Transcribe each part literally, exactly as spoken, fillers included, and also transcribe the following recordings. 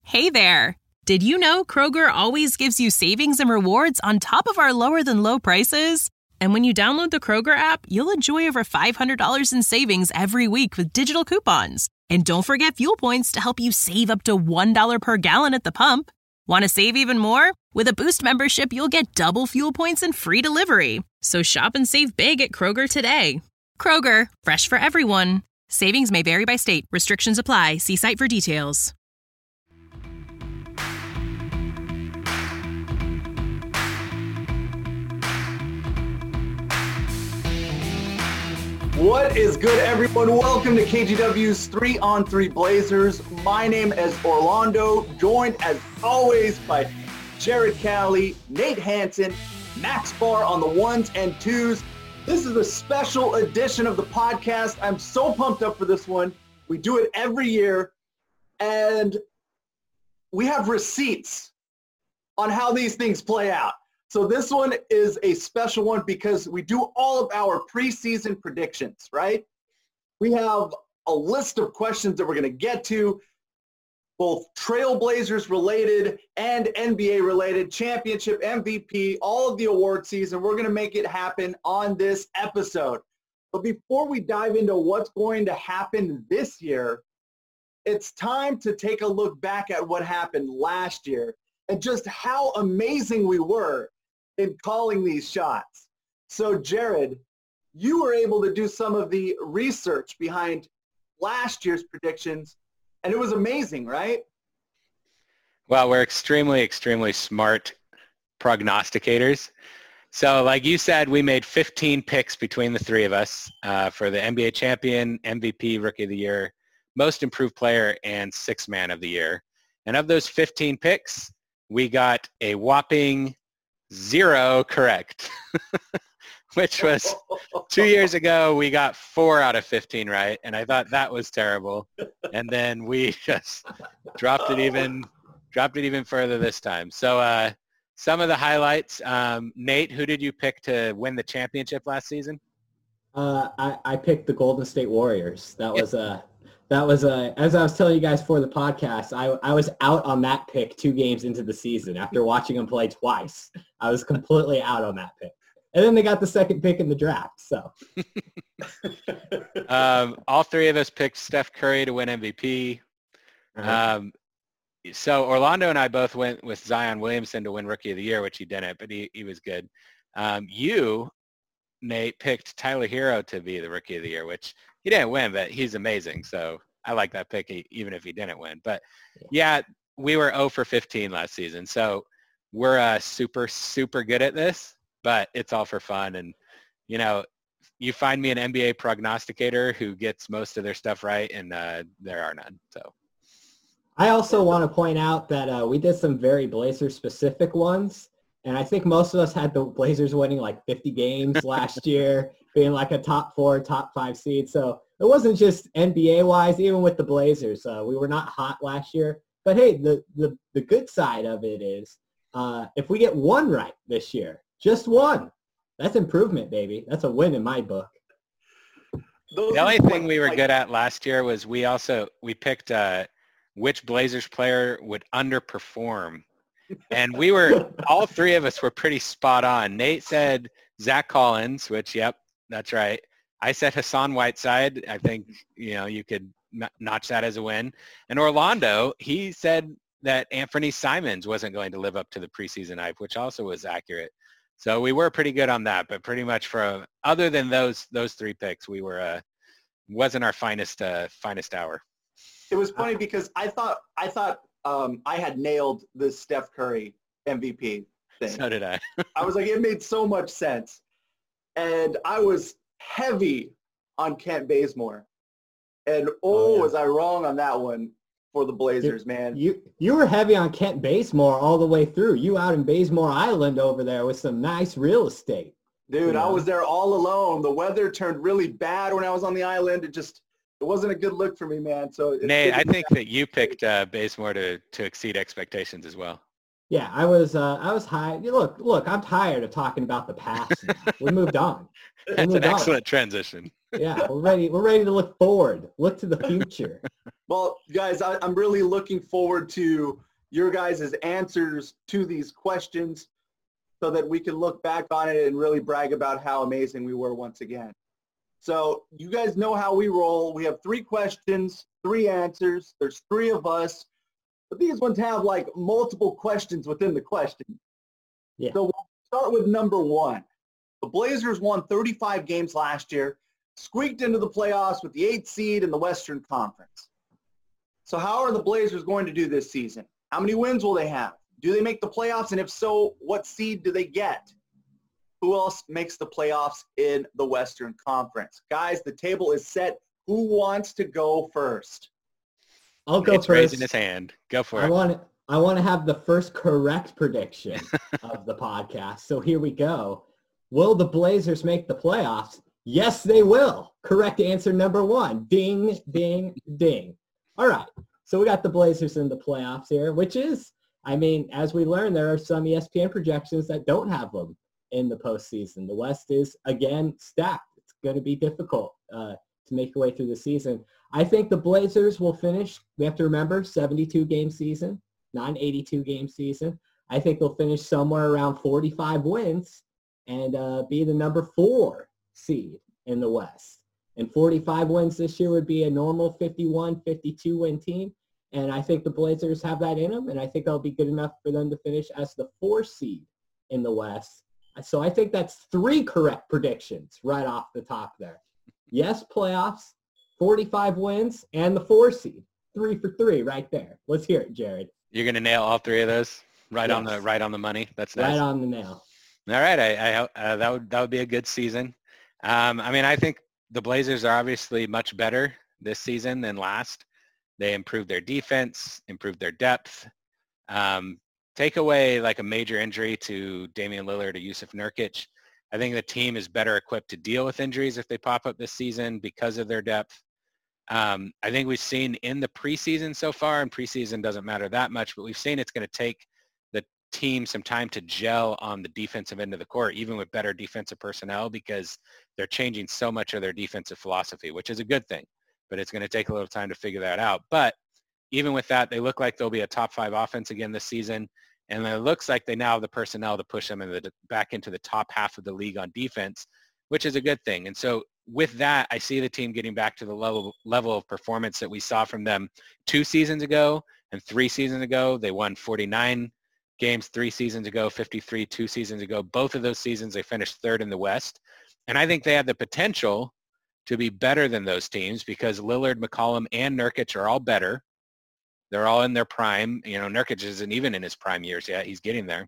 Hey there! Did you know Kroger always gives you savings and rewards on top of our lower-than-low prices? And when you download the Kroger app, you'll enjoy over five hundred dollars in savings every week with digital coupons. And don't forget fuel points to help you save up to one dollar per gallon at the pump. Want to save even more? With a Boost membership, you'll get double fuel points and free delivery. So shop and save big at Kroger today. Kroger, fresh for everyone. Savings may vary by state. Restrictions apply. See site for details. What is good, everyone? Welcome to K G W's three on three Blazers. My name is Orlando, joined as always by Jared Cowley, Nate Hansen, Max Barr on the ones and twos. This is a special edition of the podcast. I'm so pumped up for this one. We do it every year, and we have receipts on how these things play out. So this one is a special one because we do all of our preseason predictions, right? We have a list of questions that we're going to get to, both Trailblazers related and N B A related, championship, M V P, all of the award season. We're going to make it happen on this episode. But before we dive into what's going to happen this year, it's time to take a look back at what happened last year and just how amazing we were in calling these shots. So Jared, you were able to do some of the research behind last year's predictions, and it was amazing, right? Well, we're extremely, extremely smart prognosticators. So like you said, we made fifteen picks between the three of us uh, for the N B A champion, M V P, Rookie of the Year, Most Improved Player, and Sixth Man of the Year. And of those fifteen picks, we got a whopping zero correct, which was two years ago. We got four out of fifteen right, and I thought that was terrible. And then we just dropped it even, dropped it even further this time. So uh, some of the highlights. Um, Nate, who did you pick to win the championship last season? Uh, I, I picked the Golden State Warriors. That was a, that was a, as I was telling you guys for the podcast, I, I was out on that pick two games into the season after watching them play twice. I was completely out on that pick. And then they got the second pick in the draft. So um, all three of us picked Steph Curry to win M V P. Uh-huh. Um, so Orlando and I both went with Zion Williamson to win Rookie of the Year, which he didn't, but he, he was good. Um, you, Nate, picked Tyler Hero to be the Rookie of the Year, which he didn't win, but he's amazing. So I like that pick, even if he didn't win. But yeah, we were zero for fifteen last season. So we're uh, super, super good at this, but it's all for fun. And, you know, you find me an N B A prognosticator who gets most of their stuff right, and uh, there are none. So I also want to point out that uh, we did some very Blazer-specific ones. And I think most of us had the Blazers winning like fifty games last year, being like a top four, top five seed. So it wasn't just N B A-wise, even with the Blazers. Uh, we were not hot last year. But, hey, the, the, the good side of it is uh, if we get one right this year, just one, that's improvement, baby. That's a win in my book. The only thing we were good at last year was we also – we picked uh, which Blazers player would underperform. And we were, all three of us were pretty spot on. Nate said Zach Collins, which, yep, that's right. I said Hassan Whiteside. I think, you know, you could notch that as a win. And Orlando, he said that Anthony Simons wasn't going to live up to the preseason hype, which also was accurate. So we were pretty good on that, but pretty much for, other than those those three picks, we were, uh, wasn't our finest uh, finest hour. It was funny because I thought, I thought, Um, I had nailed the Steph Curry M V P thing. So did I. I was like, it made so much sense. And I was heavy on Kent Bazemore. And oh, oh yeah. was I wrong on that one for the Blazers, you, man. You you were heavy on Kent Bazemore all the way through. You out in Bazemore Island over there with some nice real estate. Dude, you know? I was there all alone. The weather turned really bad when I was on the island. It just it wasn't a good look for me, man. So Nate, I think that you picked uh, Bazemore to to exceed expectations as well. Yeah, I was uh, I was high. Look, look, I'm tired of talking about the past now. We moved on. We That's moved an on. excellent transition. Yeah, we're ready. We're ready to look forward. Look to the future. Well, guys, I, I'm really looking forward to your guys' answers to these questions so that we can look back on it and really brag about how amazing we were once again. So you guys know how we roll. We have three questions, three answers. There's three of us. But these ones have like multiple questions within the question. Yeah. So we'll start with number one. The Blazers won thirty-five games last year, squeaked into the playoffs with the eighth seed in the Western Conference. So how are the Blazers going to do this season? How many wins will they have? Do they make the playoffs? And if so, what seed do they get? Who else makes the playoffs in the Western Conference? Guys, the table is set. Who wants to go first? I'll go It's first. raising his hand. Go for I it. want I want to have the first correct prediction of the podcast. So here we go. Will the Blazers make the playoffs? Yes, they will. Correct answer number one. Ding, ding, ding. All right. So we got the Blazers in the playoffs here, which is, I mean, as we learned, there are some E S P N projections that don't have them in the postseason. The West is, again, stacked. It's going to be difficult uh, to make your way through the season. I think the Blazers will finish, we have to remember, seventy-two game season, not an eighty-two game season. I think they'll finish somewhere around forty-five wins and uh, be the number four seed in the West. And forty-five wins this year would be a normal fifty-one, fifty-two win team. And I think the Blazers have that in them, and I think that'll be good enough for them to finish as the four seed in the West. So I think that's three correct predictions right off the top there. Yes, playoffs, forty-five wins, and the four seed. Three for three right there. Let's hear it, Jared. You're gonna nail all three of those right Yes. on the right on the money. That's nice. Right on the nail. All right, I, I uh, that would that would be a good season. Um, I mean, I think the Blazers are obviously much better this season than last. They improved their defense, improved their depth. Um, take away like a major injury to Damian Lillard or Yusuf Nurkic. I think the team is better equipped to deal with injuries if they pop up this season because of their depth. Um, I think we've seen in the preseason so far, and preseason doesn't matter that much, but we've seen it's going to take the team some time to gel on the defensive end of the court, even with better defensive personnel, because they're changing so much of their defensive philosophy, which is a good thing, but it's going to take a little time to figure that out. But even with that, they look like they'll be a top five offense again this season. And it looks like they now have the personnel to push them into the, back into the top half of the league on defense, which is a good thing. And so with that, I see the team getting back to the level level of performance that we saw from them two seasons ago and three seasons ago. They won forty-nine games three seasons ago, fifty-three two seasons ago. Both of those seasons, they finished third in the West. And I think they have the potential to be better than those teams because Lillard, McCollum, and Nurkic are all better. They're all in their prime. You know, Nurkic isn't even in his prime years yet. He's getting there.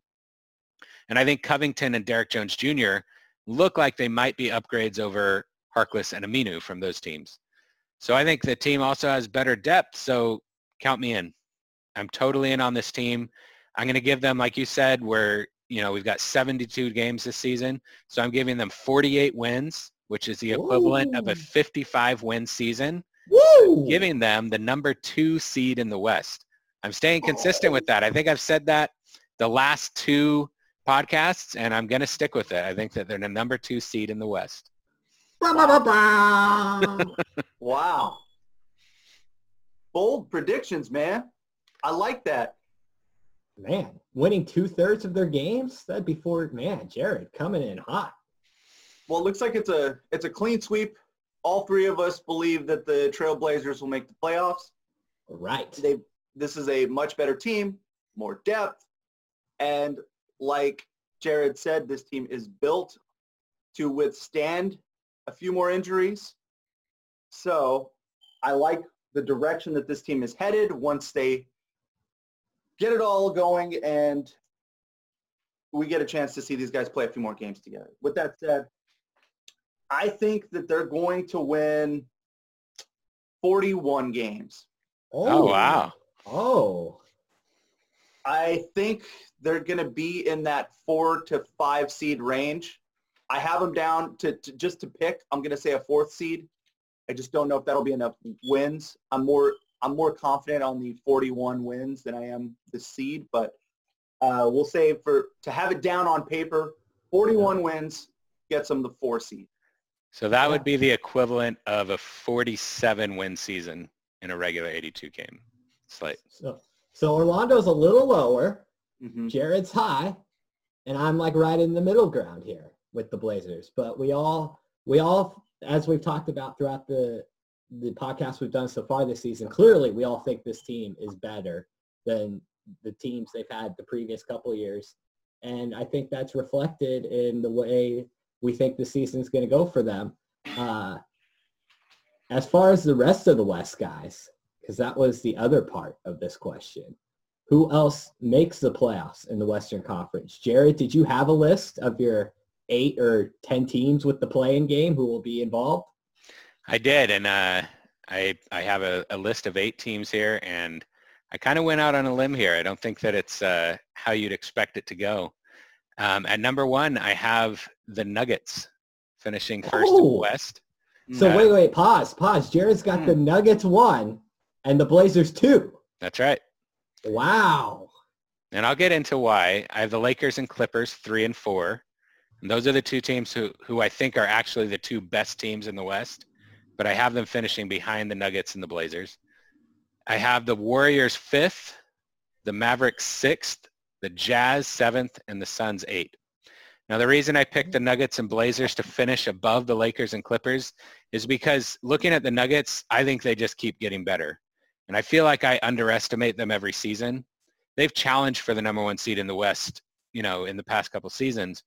And I think Covington and Derek Jones Junior look like they might be upgrades over Harkless and Aminu from those teams. So I think the team also has better depth. So count me in. I'm totally in on this team. I'm going to give them, like you said, where, you know, we've got seventy-two games this season. So I'm giving them forty-eight wins, which is the equivalent Ooh. of a fifty-five win season. Woo! Giving them the number two seed in the West. I'm staying consistent oh. with that. I think I've said that the last two podcasts, and I'm going to stick with it. I think that they're the number two seed in the West. Wow. Bold predictions, man. I like that. Man, winning two-thirds of their games? That'd be for, man, Jared coming in hot. Well, it looks like it's a it's a clean sweep. All three of us believe that the Trailblazers will make the playoffs. Right. They this is a much better team, more depth, and like Jared said, this team is built to withstand a few more injuries. So I like the direction that this team is headed once they get it all going and we get a chance to see these guys play a few more games together. With that said, I think that they're going to win forty-one games. Oh, oh wow. Oh. I think they're going to be in that four to five seed range. I have them down to, to just to pick. I'm going to say a fourth seed. I just don't know if that'll be enough wins. I'm more I'm more confident on the forty-one wins than I am the seed, but uh, we'll say for to have it down on paper, forty-one wins gets them the four seed. So that Yeah. would be the equivalent of a forty-seven win season in a regular eighty-two game slate. So, so Orlando's a little lower. Mhm. Jared's high, and I'm like right in the middle ground here with the Blazers. But we all, we all, as we've talked about throughout the the podcast we've done so far this season, clearly we all think this team is better than the teams they've had the previous couple of years. And I think that's reflected in the way we think the season's going to go for them. Uh, as far as the rest of the West guys, because that was the other part of this question, who else makes the playoffs in the Western Conference? Jared, did you have a list of your eight or ten teams with the play-in game who will be involved? I did, and uh, I I have a, a list of eight teams here, and I kind of went out on a limb here. I don't think that it's uh, how you'd expect it to go. Um, at number one, I have the Nuggets finishing first in the Oh. West. So Uh, wait, wait, pause, pause. Jared's got the Nuggets one and the Blazers two. That's right. Wow. And I'll get into why. I have the Lakers and Clippers three and four. And those are the two teams who, who I think are actually the two best teams in the West. But I have them finishing behind the Nuggets and the Blazers. I have the Warriors fifth, the Mavericks sixth, the Jazz seventh, and the Suns eighth. Now, the reason I picked the Nuggets and Blazers to finish above the Lakers and Clippers is because looking at the Nuggets, I think they just keep getting better. And I feel like I underestimate them every season. They've challenged for the number one seed in the West, you know, in the past couple seasons.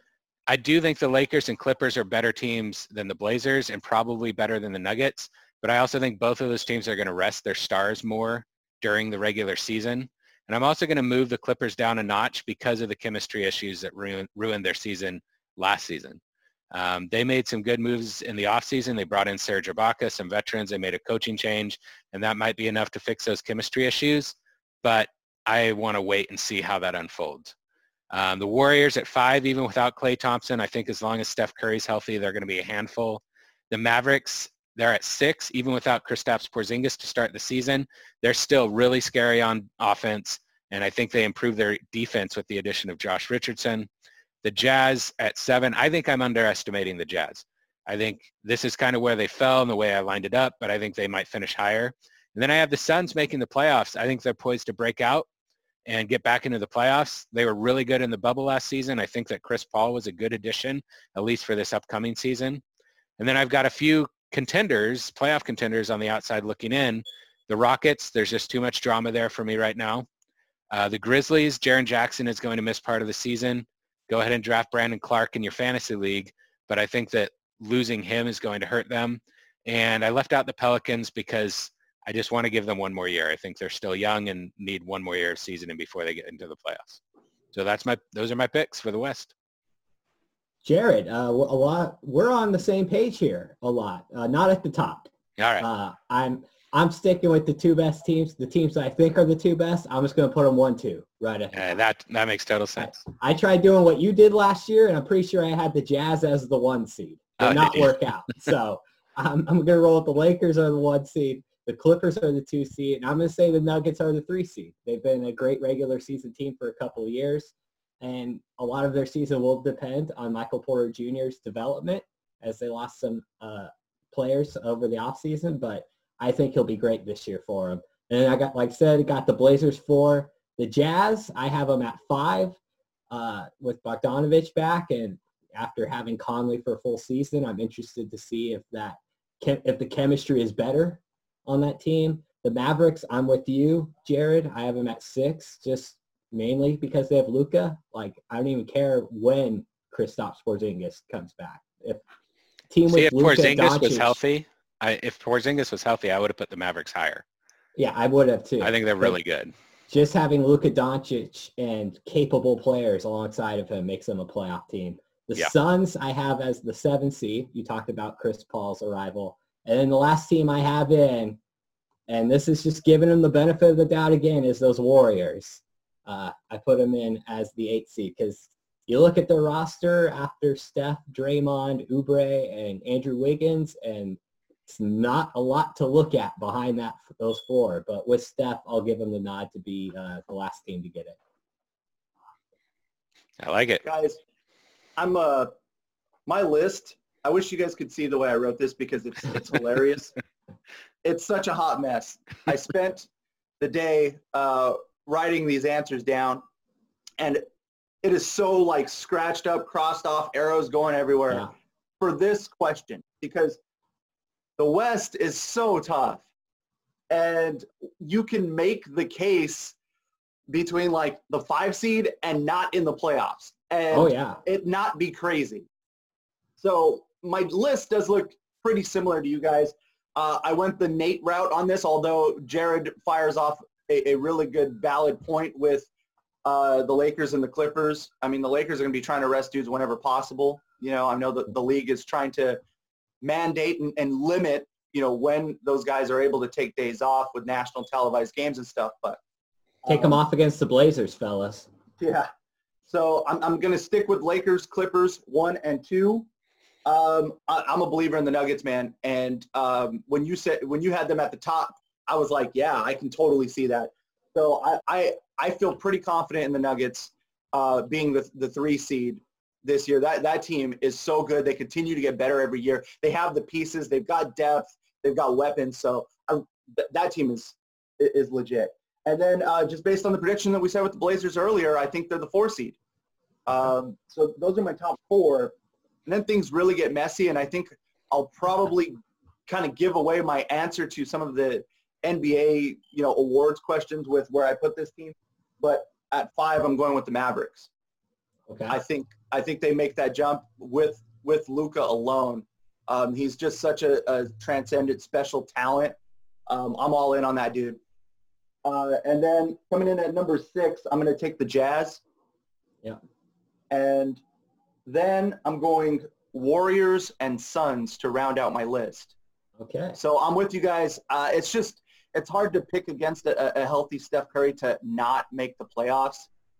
I do think the Lakers and Clippers are better teams than the Blazers and probably better than the Nuggets. But I also think both of those teams are going to rest their stars more during the regular season. And I'm also going to move the Clippers down a notch because of the chemistry issues that ruined, ruined their season last season. Um, they made some good moves in the offseason. They brought in Serge Ibaka, some veterans. They made a coaching change, and that might be enough to fix those chemistry issues. But I want to wait and see how that unfolds. Um, the Warriors at five, even without Klay Thompson, I think as long as Steph Curry's healthy, they're going to be a handful. The Mavericks, they're at six, even without Kristaps Porzingis to start the season. They're still really scary on offense, and I think they improved their defense with the addition of Josh Richardson. The Jazz at seven, I think I'm underestimating the Jazz. I think this is kind of where they fell and the way I lined it up, but I think they might finish higher. And then I have the Suns making the playoffs. I think they're poised to break out and get back into the playoffs. They were really good in the bubble last season. I think that Chris Paul was a good addition, at least for this upcoming season. And then I've got a few contenders, playoff contenders on the outside looking in. The Rockets, there's just too much drama there for me right now. Uh, the Grizzlies, Jaren Jackson is going to miss part of the season. Go ahead and draft Brandon Clark in your fantasy league, but I think that losing him is going to hurt them. And I left out the Pelicans because I just want to give them one more year. I think they're still young and need one more year of seasoning before they get into the playoffs. So that's my, those are my picks for the West. Jared, uh, a lot, we're on the same page here a lot, uh, not at the top. All right. Uh, I'm I'm sticking with the two best teams, the teams that I think are the two best. I'm just going to put them one, two right at the Uh, top. that, that makes total sense. I tried doing what you did last year, and I'm pretty sure I had the Jazz as the one seed. Did Oh, not did you? work out. So I'm, I'm going to roll with the Lakers are the one seed. The Clippers are the two seed. And I'm going to say the Nuggets are the three seed. They've been a great regular season team for a couple of years. And a lot of their season will depend on Michael Porter Junior's development as they lost some uh, players over the offseason. But I think he'll be great this year for him. And then I got, like I said, I got the Blazers four. The Jazz, I have them at five uh, with Bogdanovich back. And after having Conley for a full season, I'm interested to see if that if the chemistry is better on that team. The Mavericks, I'm with you, Jared. I have them at six, just mainly because they have Luka. Like, I don't even care when Kristaps Porzingis comes back. If team See, with if Luka Porzingis was Doncic- healthy, I, if Porzingis was healthy, I would have put the Mavericks higher. yeah, I would have too. I think they're But really good. just having Luka Doncic and capable players alongside of him makes them a playoff team. The Yeah. Suns I have as the seven seed. You talked about Chris Paul's arrival. And then the last team I have in, and this is just giving them the benefit of the doubt again, is those Warriors. Uh, I put them in as the eighth seed because you look at their roster after Steph, Draymond, Oubre, and Andrew Wiggins, and it's not a lot to look at behind that those four. But with Steph, I'll give them the nod to be uh, the last team to get it. I like it. Guys, I'm uh my list. I wish you guys could see the way I wrote this because it's it's hilarious. It's such a hot mess. I spent the day uh, writing these answers down, and it is so like scratched up, crossed off, arrows going everywhere Yeah. for this question because the West is so tough, and you can make the case between like the five seed and not in the playoffs, and Oh, yeah. it not be crazy. So my list does look pretty similar to you guys. Uh, I went the Nate route on this, although Jared fires off a, a really good valid point with uh, the Lakers and the Clippers. I mean, the Lakers are going to be trying to rest dudes whenever possible. You know, I know that the league is trying to mandate and, and limit, you know, when those guys are able to take days off with national televised games and stuff. But Take them um, off against the Blazers, fellas. Yeah. So I'm, I'm going to stick with Lakers, Clippers, one and two. Um, I, I'm a believer in the Nuggets, man. And um, when you said when you had them at the top, I was like, yeah, I can totally see that. So I I, I feel pretty confident in the Nuggets uh, being the the three seed this year. That that team is so good. They continue to get better every year. They have the pieces. They've got depth. They've got weapons. So um, th- that team is is legit. And then uh, just based on the prediction that we said with the Blazers earlier, I think they're the four seed. Um, so those are my top four. And then things really get messy, and I think I'll probably kind of give away my answer to some of the N B A, you know, awards questions with where I put this team. But at five, I'm going with the Mavericks. Okay. I think I think they make that jump with with Luka alone. Um, he's just such a, a transcendent, special talent. Um, I'm all in on that dude. Uh, and then coming in at number six, I'm going to take the Jazz. Yeah. And then I'm going Warriors and Suns to round out my list. Okay. So I'm with you guys. Uh, it's just it's hard to pick against a, a healthy Steph Curry to not make the playoffs.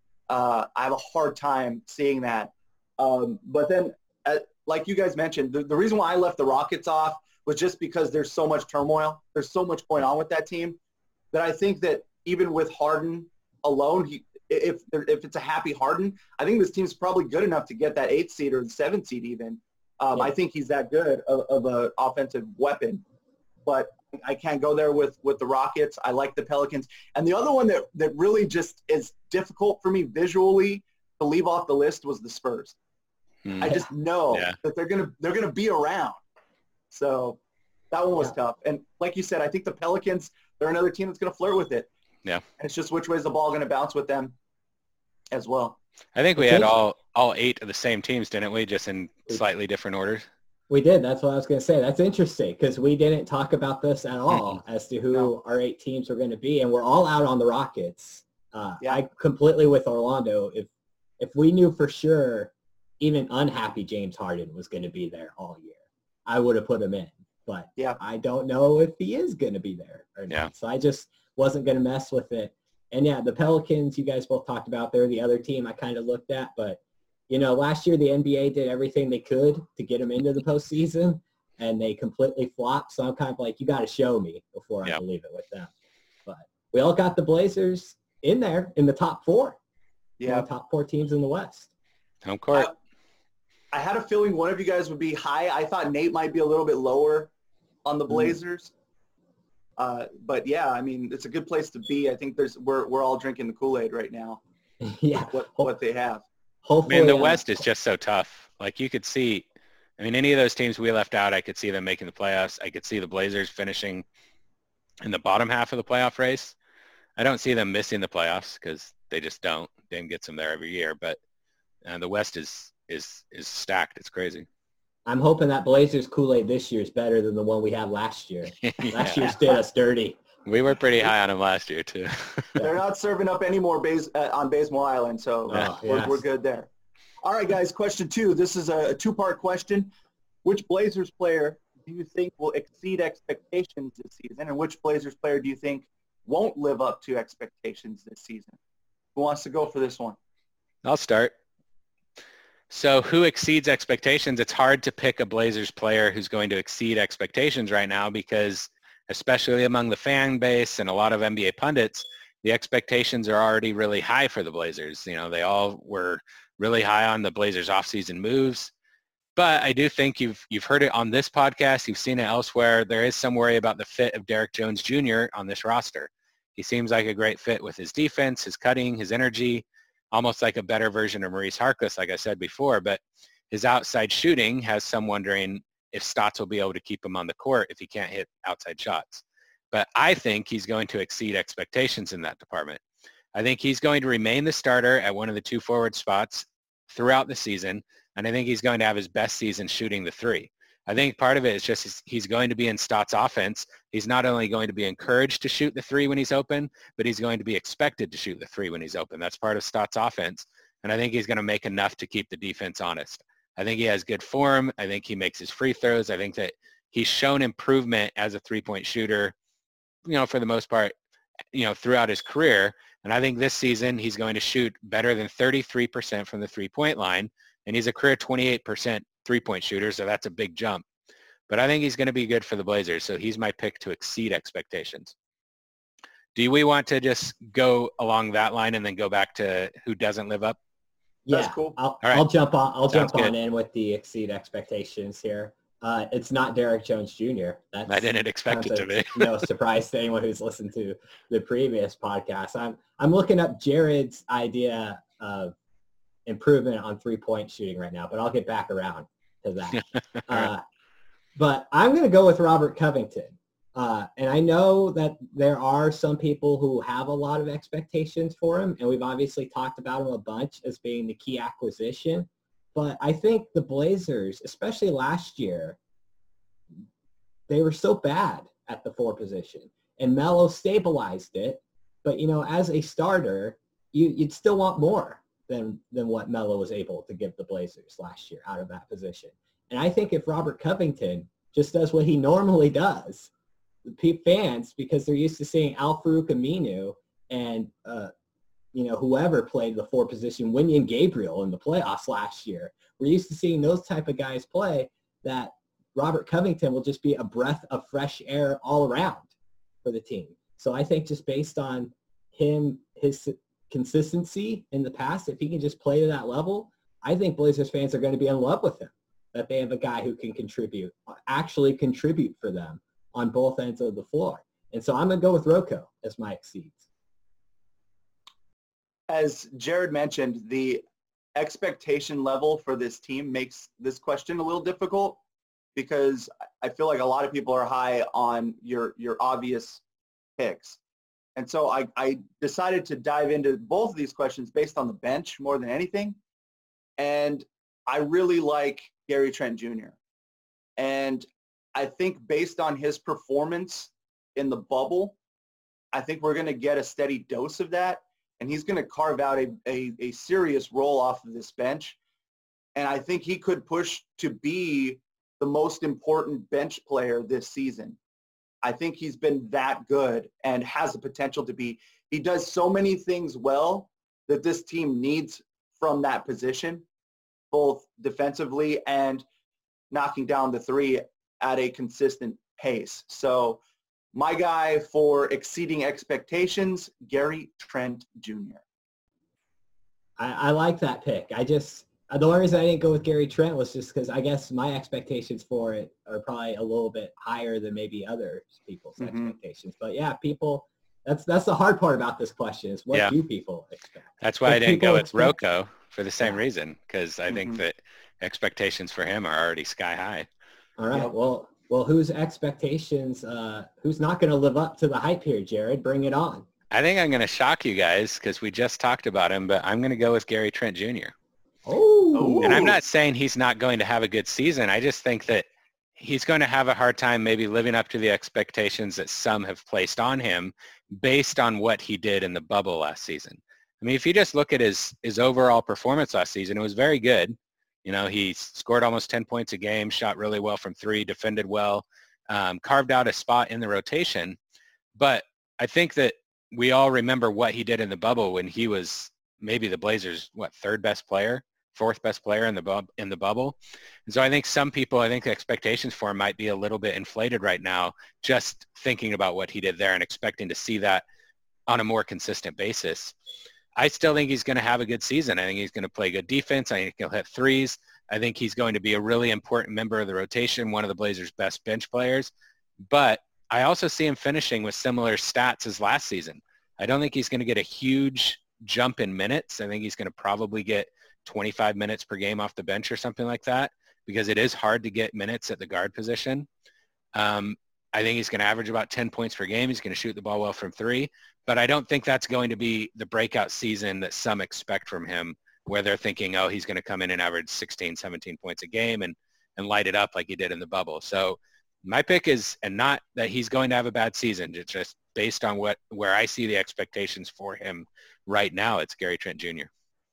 Uh, I have a hard time seeing that. Um, but then, uh, like you guys mentioned, the, the reason why I left the Rockets off was just because there's so much turmoil. There's so much going on with that team that I think that even with Harden alone, he, if if it's a happy Harden, I think this team's probably good enough to get that eighth seed or the seventh seed even. Um, Yeah. I think he's that good of, of an offensive weapon. But I can't go there with, with the Rockets. I like the Pelicans. And the other one that, that really just is difficult for me visually to leave off the list was the Spurs. Hmm. I just know Yeah. that they're gonna they're gonna be around. So that one was Yeah. tough. And like you said, I think the Pelicans, they're another team that's gonna flirt with it. Yeah. And it's just which way is the ball gonna bounce with them as well. I think we It's had inter- all all eight of the same teams, didn't we? Just in slightly different orders. We did. That's what I was going to say. That's interesting because we didn't talk about this at all as to who No. our eight teams were going to be, and we're all out on the Rockets. Uh, Yeah. I completely with Orlando. If if we knew for sure, even unhappy James Harden was going to be there all year, I would have put him in. But Yeah. I don't know if he is going to be there or not. Yeah. So I just wasn't going to mess with it. And yeah, the Pelicans, you guys both talked about, they're the other team I kind of looked at, but you know, last year the N B A did everything they could to get them into the postseason, and they completely flopped. So I'm kind of like, you got to show me before Yeah. I believe it with them. But we all got the Blazers in there in the top four. You know, Yeah. top four teams in the West. Home court. I had a feeling one of you guys would be high. I thought Nate might be a little bit lower on the Blazers. Uh, but yeah, I mean, it's a good place to be. I think there's we're we're all drinking the Kool-Aid right now. yeah. What what they have. I Hopefully, mean, the uh, West is just so tough. Like you could see, I mean, any of those teams we left out, I could see them making the playoffs. I could see the Blazers finishing in the bottom half of the playoff race. I don't see them missing the playoffs because they just don't. Dame gets them there every year. But uh, the West is is is stacked. It's crazy. I'm hoping that Blazers Kool-Aid this year is better than the one we had last year. Last Yeah. year's did us dirty. We were pretty high on them last year too. They're not serving up any more base, uh, on Bazemore Island, so Oh, we're, yes. we're good there. All right, guys, question two. This is a two-part question. Which Blazers player do you think will exceed expectations this season, and which Blazers player do you think won't live up to expectations this season? Who wants to go for this one? I'll start. So who exceeds expectations? It's hard to pick a Blazers player who's going to exceed expectations right now because especially among the fan base and a lot of N B A pundits, the expectations are already really high for the Blazers. You know, they all were really high on the Blazers offseason moves. But I do think you've you've heard it on this podcast. You've seen it elsewhere. There is some worry about the fit of Derek Jones Junior on this roster. He seems like a great fit with his defense, his cutting, his energy, almost like a better version of Maurice Harkless, like I said before. But his outside shooting has some wondering if Stotts will be able to keep him on the court if he can't hit outside shots. But I think he's going to exceed expectations in that department. I think he's going to remain the starter at one of the two forward spots throughout the season. And I think he's going to have his best season shooting the three. I think part of it is just he's going to be in Stotts' offense. He's not only going to be encouraged to shoot the three when he's open, but he's going to be expected to shoot the three when he's open. That's part of Stotts' offense. And I think he's going to make enough to keep the defense honest. I think he has good form. I think he makes his free throws. I think that he's shown improvement as a three-point shooter, you know, for the most part, you know, throughout his career. And I think this season he's going to shoot better than thirty-three percent from the three-point line. And he's a career twenty-eight percent three-point shooter, so that's a big jump. But I think he's going to be good for the Blazers, so he's my pick to exceed expectations. Do we want to just go along that line and then go back to who doesn't live up? Yeah, That's cool. I'll, right. I'll jump on. I'll Sounds jump on good. in with the exceed expectations here. Uh, it's not Derek Jones Junior That's I didn't expect kind it to of be. No surprise to anyone who's listened to the previous podcast. I'm I'm looking up Jared's idea of improvement on three-point shooting right now, but I'll get back around to that. uh, but I'm going to go with Robert Covington. Uh, and I know that there are some people who have a lot of expectations for him, and we've obviously talked about him a bunch as being the key acquisition. But I think the Blazers, especially last year, they were so bad at the four position, and Melo stabilized it. But, you know, as a starter, you, you'd still want more than than what Melo was able to give the Blazers last year out of that position. And I think if Robert Covington just does what he normally does, the fans, because they're used to seeing Al-Farouq Aminu and, uh, you know, whoever played the four position, Wenyen Gabriel in the playoffs last year, we're used to seeing those type of guys play, that Robert Covington will just be a breath of fresh air all around for the team. So I think just based on him, his consistency in the past, if he can just play to that level, I think Blazers fans are going to be in love with him, that they have a guy who can contribute, actually contribute for them on both ends of the floor. And so I'm going to go with Rocco as my exceeds. As Jared mentioned, the expectation level for this team makes this question a little difficult, because I feel like a lot of people are high on your, your obvious picks. And so I, I decided to dive into both of these questions based on the bench more than anything. And I really like Gary Trent Junior And I think based on his performance in the bubble, I think we're going to get a steady dose of that. And he's going to carve out a, a, a serious role off of this bench. And I think he could push to be the most important bench player this season. I think he's been that good and has the potential to be. He does so many things well that this team needs from that position, both defensively and knocking down the three at a consistent pace. So my guy for exceeding expectations, Gary Trent Junior I, I like that pick. I just, the only reason I didn't go with Gary Trent was just because I guess my expectations for it are probably a little bit higher than maybe other people's mm-hmm. expectations. But yeah, people, that's that's the hard part about this question is what yeah. do people expect? That's why what I didn't go with expect? Rocco for the same yeah. reason, because I mm-hmm. think that expectations for him are already sky high. All right. Yep. Well, well, whose expectations, uh, who's not going to live up to the hype here, Jared? Bring it on. I think I'm going to shock you guys because we just talked about him, but I'm going to go with Gary Trent Junior Oh. And I'm not saying he's not going to have a good season. I just think that he's going to have a hard time maybe living up to the expectations that some have placed on him based on what he did in the bubble last season. I mean, if you just look at his, his overall performance last season, it was very good. You know, he scored almost ten points a game, shot really well from three, defended well, um, carved out a spot in the rotation. But I think that we all remember what he did in the bubble when he was maybe the Blazers, what, third best player, fourth best player in the bub- in the bubble. And so I think some people, I think the expectations for him might be a little bit inflated right now, just thinking about what he did there and expecting to see that on a more consistent basis. I still think he's going to have a good season. I think he's going to play good defense. I think he'll hit threes. I think he's going to be a really important member of the rotation, one of the Blazers' best bench players. But I also see him finishing with similar stats as last season. I don't think he's going to get a huge jump in minutes. I think he's going to probably get twenty-five minutes per game off the bench or something like that, because it is hard to get minutes at the guard position. Um, I think he's going to average about ten points per game. He's going to shoot the ball well from three, but I don't think that's going to be the breakout season that some expect from him, where they're thinking, oh, he's going to come in and average sixteen, seventeen points a game and, and light it up like he did in the bubble. So my pick is, and not that he's going to have a bad season, it's just based on what, where I see the expectations for him right now, it's Gary Trent Junior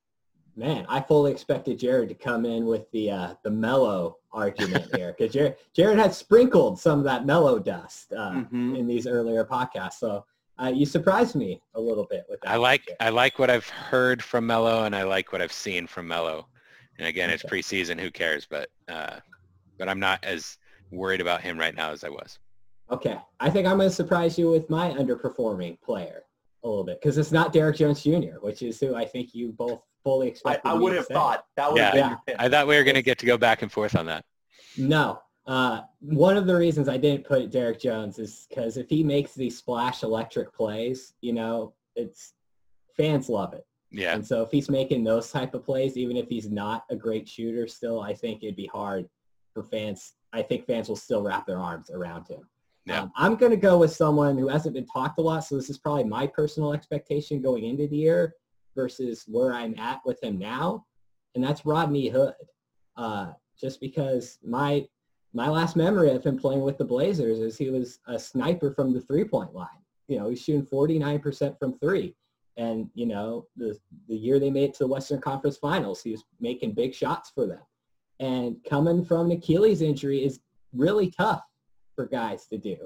Man, I fully expected Jared to come in with the uh, the mellow argument here, because Jared, Jared had sprinkled some of that mellow dust uh, mm-hmm. in these earlier podcasts. So uh, you surprised me a little bit with that. I like I like what I've heard from Melo, and I like what I've seen from Melo. And again, okay. It's preseason. Who cares? But uh, but I'm not as worried about him right now as I was. Okay, I think I'm going to surprise you with my underperforming player a little bit, because it's not Derrick Jones Junior, which is who I think you both fully expected. I, I would have thought that would have yeah, been your pick. I thought we were going to get to go back and forth on that. No. Uh, one of the reasons I didn't put Derrick Jones is because if he makes these splash electric plays, you know, it's fans love it. Yeah. And so if he's making those type of plays, even if he's not a great shooter still, I think it'd be hard for fans. I think fans will still wrap their arms around him. Yeah. Um, I'm going to go with someone who hasn't been talked a lot, so this is probably my personal expectation going into the year versus where I'm at with him now, and that's Rodney Hood. Uh, just because my my last memory of him playing with the Blazers is he was a sniper from the three-point line. You know, he's shooting forty-nine percent from three. And, you know, the the year they made it to the Western Conference Finals, he was making big shots for them. And coming from an Achilles injury is really tough for guys to do.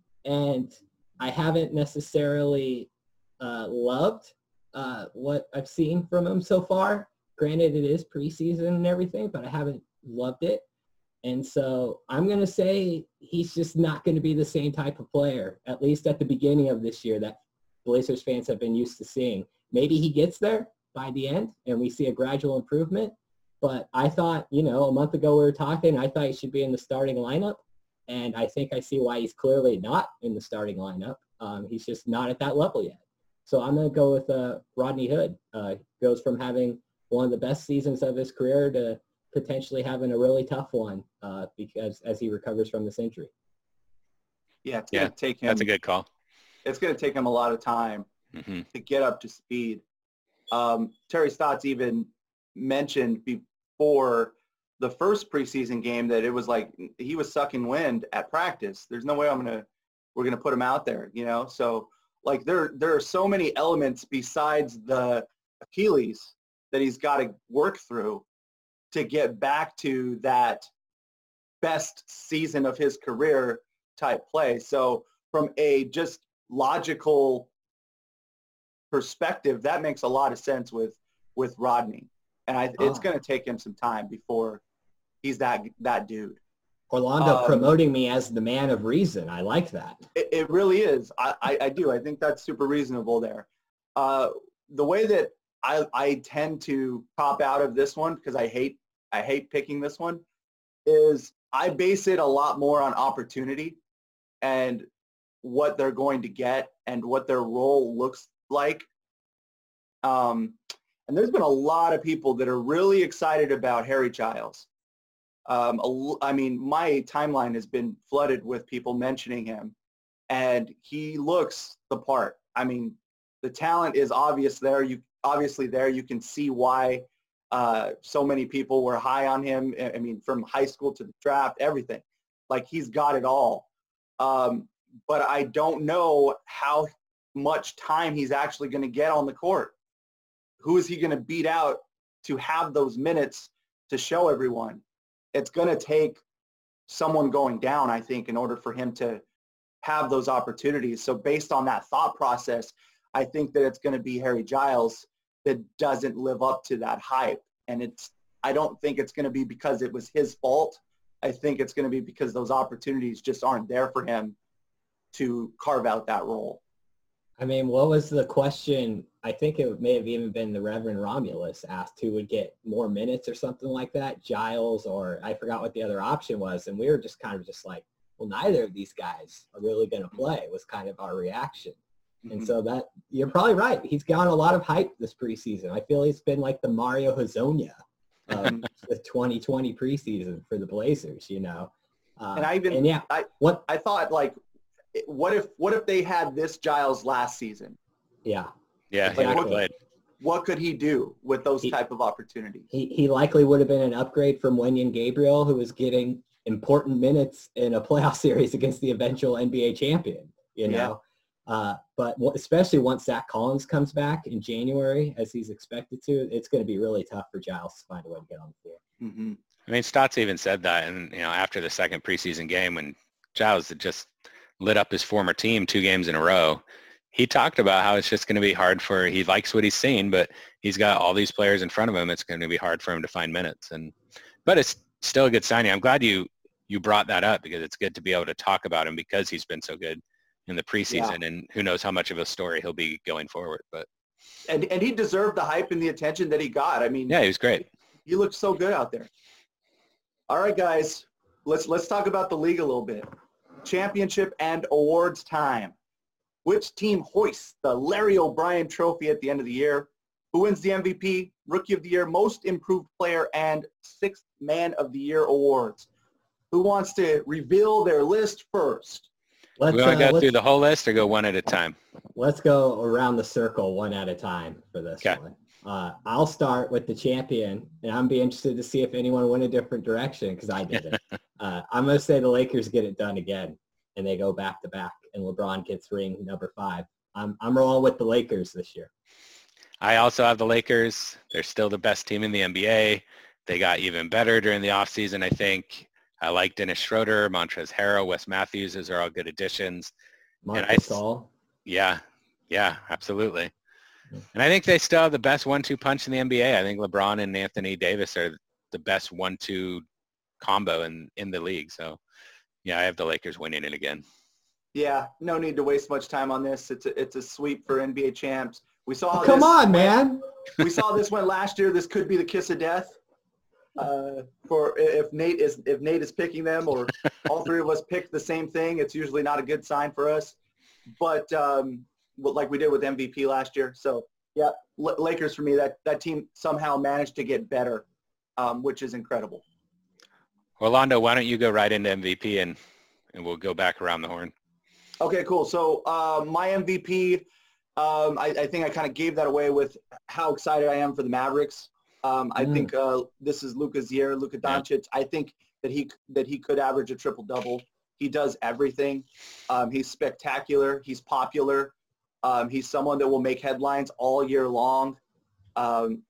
And I haven't necessarily uh, loved uh, what I've seen from him so far. Granted, it is preseason and everything, but I haven't loved it. And so I'm going to say he's just not going to be the same type of player, at least at the beginning of this year, that Blazers fans have been used to seeing. Maybe he gets there by the end and we see a gradual improvement. But I thought, you know, a month ago we were talking, I thought he should be in the starting lineup. And I think I see why he's clearly not in the starting lineup. Um, he's just not at that level yet. So I'm going to go with uh, Rodney Hood. Uh, goes from having one of the best seasons of his career to potentially having a really tough one uh, because as he recovers from this injury. Yeah, it's yeah, going to take him. That's a good call. It's going to take him a lot of time mm-hmm. to get up to speed. Um, Terry Stotts even mentioned before the first preseason game that it was like he was sucking wind at practice. There's no way I'm going to, we're going to put him out there, you know? So like there, there are so many elements besides the Achilles that he's got to work through to get back to that best season of his career type play. So from a just logical perspective, that makes a lot of sense with, with Rodney. And I, oh. it's going to take him some time before he's that, that dude. Orlando um, promoting me as the man of reason. I like that. It, it really is. I, I, I do. I think that's super reasonable there. Uh, the way that I, I tend to pop out of this one, because I hate I hate picking this one, is I base it a lot more on opportunity and what they're going to get and what their role looks like. Um, and there's been a lot of people that are really excited about Harry Giles. Um, I mean, my timeline has been flooded with people mentioning him, and he looks the part. I mean, the talent is obvious there. You obviously there. You can see why uh, so many people were high on him. I mean, from high school to the draft, everything. Like, he's got it all. Um, but I don't know how much time he's actually going to get on the court. Who is he going to beat out to have those minutes to show everyone? It's going to take someone going down, I think, in order for him to have those opportunities. So based on that thought process, I think that it's going to be Harry Giles that doesn't live up to that hype. And it's, I don't think it's going to be because it was his fault. I think it's going to be because those opportunities just aren't there for him to carve out that role. I mean, what was the question? I think it may have even been the Reverend Romulus asked who would get more minutes or something like that, Giles, or I forgot what the other option was. And we were just kind of just like, well, neither of these guys are really going to play was kind of our reaction. Mm-hmm. And so that you're probably right. He's gotten a lot of hype this preseason. I feel he's been like the Mario Hezonja of the twenty twenty preseason for the Blazers, you know. Uh, and I even, and yeah, I, what I thought like, what if, what if they had this Giles last season? Yeah. Yeah. Like, he what, played. what could he do with those he, type of opportunities? He, he likely would have been an upgrade from Wenyen Gabriel, who was getting important minutes in a playoff series against the eventual N B A champion, you know. Yeah. Uh, but especially once Zach Collins comes back in January, as he's expected to, it's going to be really tough for Giles to find a way to get on the floor. Mm-hmm. I mean, Stotts even said that, and you know, after the second preseason game when Giles had just lit up his former team two games in a row, he talked about how it's just going to be hard for, he likes what he's seen, but he's got all these players in front of him. It's going to be hard for him to find minutes. And, but it's still a good signing. I'm glad you, you brought that up because it's good to be able to talk about him because he's been so good in the preseason, yeah. And who knows how much of a story he'll be going forward. But and and he deserved the hype and the attention that he got. I mean, yeah, he was great. He looked so good out there. All right, guys, let's let's talk about the league a little bit. Championship and awards time. Which team hoists the Larry O'Brien Trophy at the end of the year? Who wins the M V P, Rookie of the Year, Most Improved Player, and Sixth Man of the Year awards? Who wants to reveal their list first? Let's, we want to uh, go through the whole list or go one at a time? Let's go around the circle one at a time for this okay. one. Uh, I'll start with the champion, and I'm be interested to see if anyone went a different direction because I didn't. uh, I'm going to say the Lakers get it done again, and they go back to back, and LeBron gets ring number five. I'm I'm rolling with the Lakers this year. I also have the Lakers. They're still the best team in the N B A. They got even better during the offseason, I think. I like Dennis Schroeder, Montrezl Harrell, Wes Matthews. Those are all good additions. Marc Gasol. Yeah, yeah, absolutely. And I think they still have the best one two punch in the N B A. I think LeBron and Anthony Davis are the best one two combo in, in the league. So, yeah, I have the Lakers winning it again. Yeah, no need to waste much time on this. It's a, it's a sweep for N B A champs. We saw how oh, Come this on, went. man. We saw this one last year. This could be the kiss of death. Uh, for if Nate is if Nate is picking them or all three of us pick the same thing, it's usually not a good sign for us. But um, like we did with M V P last year. So yeah, L- Lakers for me. That that team somehow managed to get better, um, which is incredible. Orlando, why don't you go right into M V P and and we'll go back around the horn. Okay, cool. So uh, my M V P, um, I, I think I kind of gave that away with how excited I am for the Mavericks. Um, I mm. think uh, this is Luka's year, Luka Doncic. Yeah. I think that he that he could average a triple-double. He does everything. Um, he's spectacular. He's popular. Um, he's someone that will make headlines all year long. Um,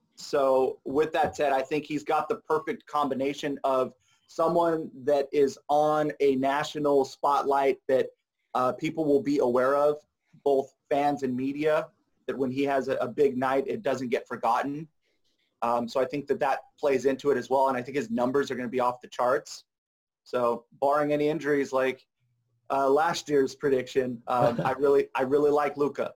so with that said, I think he's got the perfect combination of someone that is on a national spotlight that uh, people will be aware of, both fans and media, that when he has a, a big night, it doesn't get forgotten. Um, so I think that that plays into it as well. And I think his numbers are going to be off the charts. So barring any injuries like uh, last year's prediction, um, I really I really like Luka.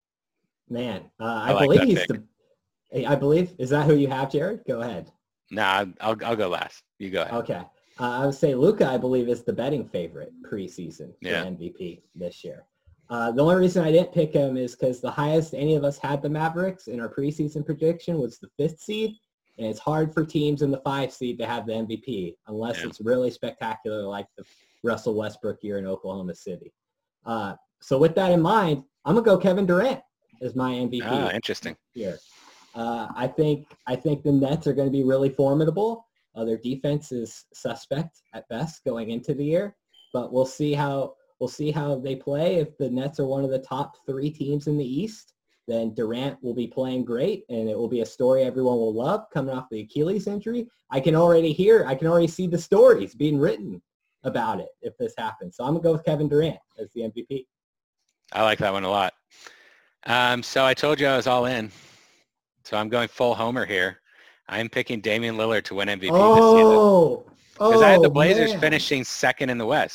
Man, uh, I, I like believe he's pick. the – I believe – is that who you have, Jared? Go ahead. Nah, I'll, I'll go last. You go ahead. Okay. Uh, I would say Luka, I believe, is the betting favorite preseason for yeah. M V P this year. Uh, the only reason I didn't pick him is because the highest any of us had the Mavericks in our preseason prediction was the fifth seed, and it's hard for teams in the five seed to have the M V P unless yeah. it's really spectacular like the Russell Westbrook year in Oklahoma City. Uh, so with that in mind, I'm going to go Kevin Durant as my M V P. Ah, interesting. Here. Uh, I think I think the Nets are going to be really formidable. Uh, their defense is suspect at best going into the year, but we'll see how we'll see how they play. If the Nets are one of the top three teams in the East, then Durant will be playing great, and it will be a story everyone will love coming off the Achilles injury. I can already hear, I can already see the stories being written about it if this happens. So I'm going to go with Kevin Durant as the M V P. I like that one a lot. Um, so I told you I was all in. So I'm going full homer here. I'm picking Damian Lillard to win M V P oh, this season. Because oh, I had the Blazers man. finishing second in the West.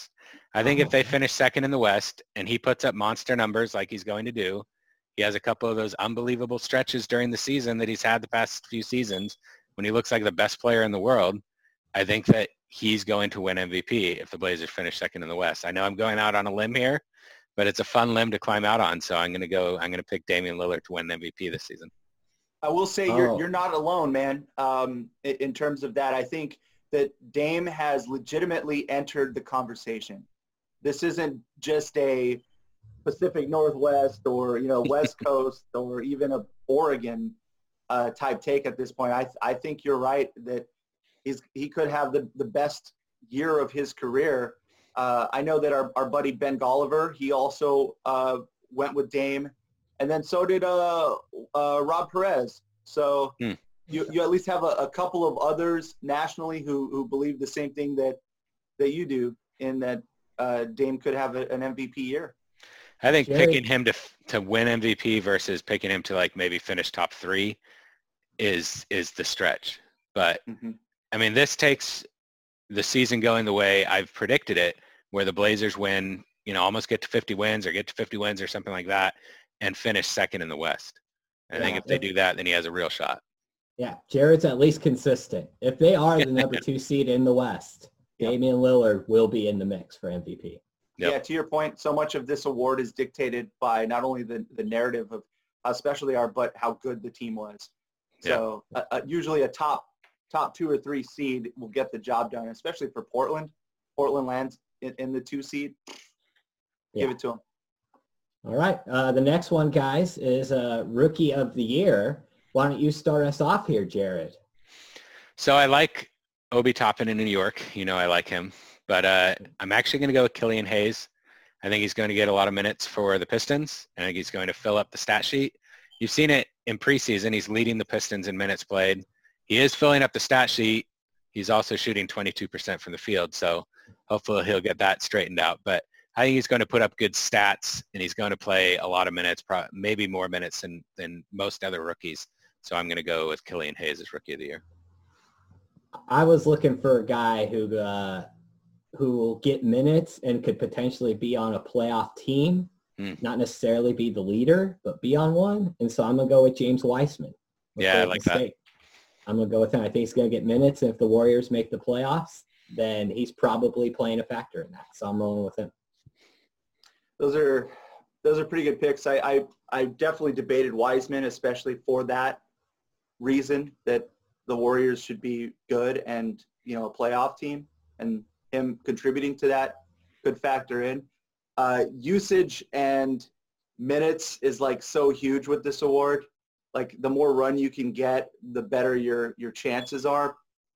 I think Oh, if they okay. finish second in the West and he puts up monster numbers like he's going to do, he has a couple of those unbelievable stretches during the season that he's had the past few seasons when he looks like the best player in the world. I think that he's going to win M V P if the Blazers finish second in the West. I know I'm going out on a limb here, but it's a fun limb to climb out on. So I'm going to go, I'm going to pick Damian Lillard to win M V P this season. I will say you're Oh. you're not alone, man. Um, in, in terms of that, I think that Dame has legitimately entered the conversation. This isn't just a Pacific Northwest or you know West Coast or even a Oregon uh, type take at this point. I I think you're right that he's he could have the the best year of his career. Uh, I know that our, our buddy Ben Golliver, he also uh, went with Dame, and then so did uh, uh, Rob Perez. So Hmm. you, you at least have a, a couple of others nationally who, who believe the same thing that that you do, in that uh, Dame could have a, an M V P year. I think Jared- picking him to to win M V P versus picking him to like maybe finish top three is is the stretch. But Mm-hmm. I mean, this takes the season going the way I've predicted it, where the Blazers win, you know, almost get to fifty wins or get to fifty wins or something like that, and finish second in the West. I Yeah. think if they do that, then he has a real shot. Yeah, Jared's at least consistent. If they are the number two seed in the West, Yep. Damian Lillard will be in the mix for M V P. Yep. Yeah, to your point, so much of this award is dictated by not only the, the narrative of how special they are, but how good the team was. So uh, uh, usually a top top two or three seed will get the job done, especially for Portland. Portland lands in, in the two seed. Yeah. Give it to them. All right. Uh, the next one, guys, is uh, Rookie of the Year. Why don't you start us off here, Jared? So I like Obi Toppin in New York. You know I like him. But uh, I'm actually going to go with Killian Hayes. I think he's going to get a lot of minutes for the Pistons. I think he's going to fill up the stat sheet. You've seen it in preseason. He's leading the Pistons in minutes played. He is filling up the stat sheet. He's also shooting twenty-two percent from the field. So hopefully he'll get that straightened out. But I think he's going to put up good stats, and he's going to play a lot of minutes, maybe more minutes than, than most other rookies. So I'm going to go with Killian Hayes as Rookie of the Year. I was looking for a guy who uh, who will get minutes and could potentially be on a playoff team, Hmm. not necessarily be the leader, but be on one. And so I'm going to go with James Wiseman. with Yeah, I Golden like that. State. I'm going to go with him. I think he's going to get minutes. And if the Warriors make the playoffs, then he's probably playing a factor in that. So I'm rolling with him. Those are those are pretty good picks. I, I, I definitely debated Wiseman, especially for that reason, that the Warriors should be good and, you know, a playoff team, and him contributing to that could factor in. Uh, usage and minutes is like so huge with this award. Like the more run you can get, the better your your chances are.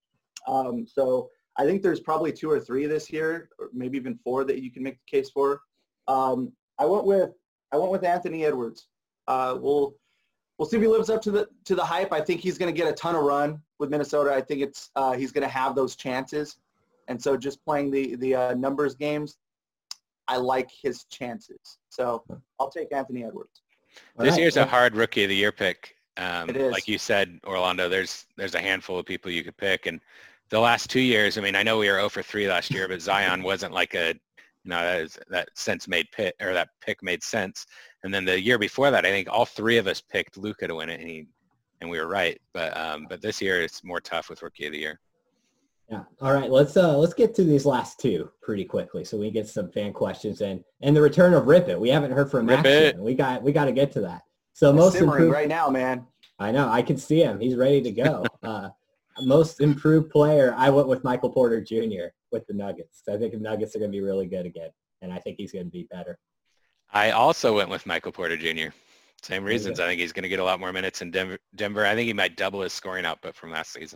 Um, so I think there's probably two or three this year, or maybe even four, that you can make the case for. Um, I went with I went with Anthony Edwards. Uh, we'll we'll see if he lives up to the to the hype. I think he's going to get a ton of run with Minnesota. I think it's uh, he's going to have those chances, and so just playing the the uh, numbers games, I like his chances. So I'll take Anthony Edwards. All This right. year's a hard Rookie of the Year pick. Um, It is. Like you said, Orlando, there's there's a handful of people you could pick. And the last two years, I mean, I know we were zero for three last year, but Zion wasn't like a, you know, that, is, that sense made pick, or that pick made sense. And then the year before that, I think all three of us picked Luka to win it, and he, and we were right. But um, but this year it's more tough with Rookie of the Year. Yeah. All right. Let's uh let's get to these last two pretty quickly, so we get some fan questions in, and the return of Rip It. We haven't heard from Rip Max It. yet. We got we got to get to that. So It's most simmering improved. right now, man. I know. I can see him. He's ready to go. uh, most improved player. I went with Michael Porter Junior with the Nuggets. I think the Nuggets are going to be really good again, and I think he's going to be better. I also went with Michael Porter Junior Same you reasons. go. I think he's going to get a lot more minutes in Denver. Denver. I think he might double his scoring output from last season.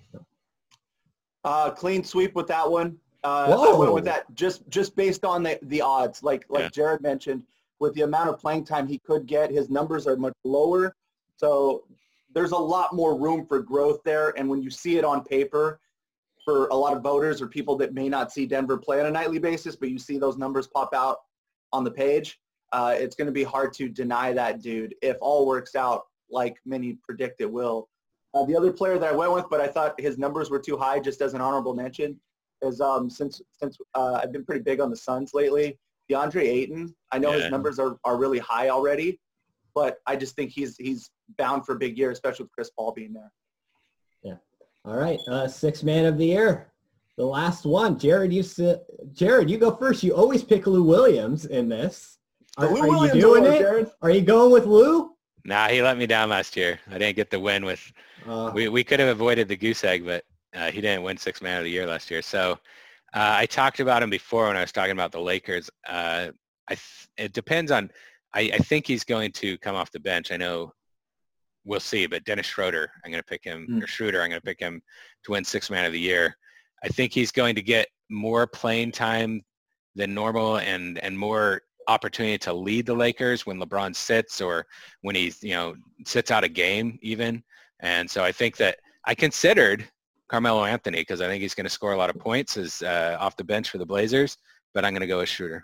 Uh, clean sweep with that one. Uh, I Whoa. went with that just just based on the, the odds. Like like Yeah. Jared mentioned, with the amount of playing time he could get, his numbers are much lower. So there's a lot more room for growth there. And when you see it on paper, for a lot of voters or people that may not see Denver play on a nightly basis, but you see those numbers pop out on the page, uh, it's going to be hard to deny that dude if all works out like many predict it will. Uh, the other player that I went with, but I thought his numbers were too high, just as an honorable mention, is um, since since uh, I've been pretty big on the Suns lately, DeAndre Ayton. I know Yeah. his numbers are, are really high already, but I just think he's he's bound for a big year, especially with Chris Paul being there. Yeah. All right. Uh, sixth man of the year. The last one. Jared, you s- Jared, you go first. You always pick Lou Williams in this. Are, The Lou are you Williams doing award, it? Jared. Are you going with Lou? Nah, he let me down last year. I didn't get the win with. Uh, We we could have avoided the goose egg, but uh, he didn't win six man of the year last year. So uh, I talked about him before when I was talking about the Lakers. Uh, I th- it depends on. I, I think he's going to come off the bench. I know. We'll see, but Dennis Schroeder, I'm going to pick him, Mm. or Schroeder, I'm going to pick him to win six man of the year. I think he's going to get more playing time than normal and and more opportunity to lead the Lakers when LeBron sits or when he's, you know, sits out a game even. And so I think that I considered Carmelo Anthony because I think he's going to score a lot of points as uh, off the bench for the Blazers, but I'm going to go with Schroeder.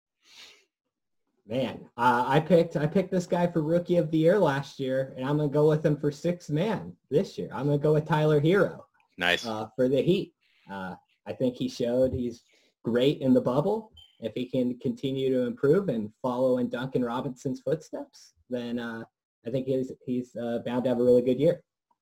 Man, uh, I picked I picked this guy for Rookie of the Year last year, and I'm gonna go with him for sixth man this year. I'm gonna go with Tyler Hero Nice. uh, for the Heat. Uh, I think he showed he's great in the bubble. If he can continue to improve and follow in Duncan Robinson's footsteps, then uh, I think he's he's uh, bound to have a really good year.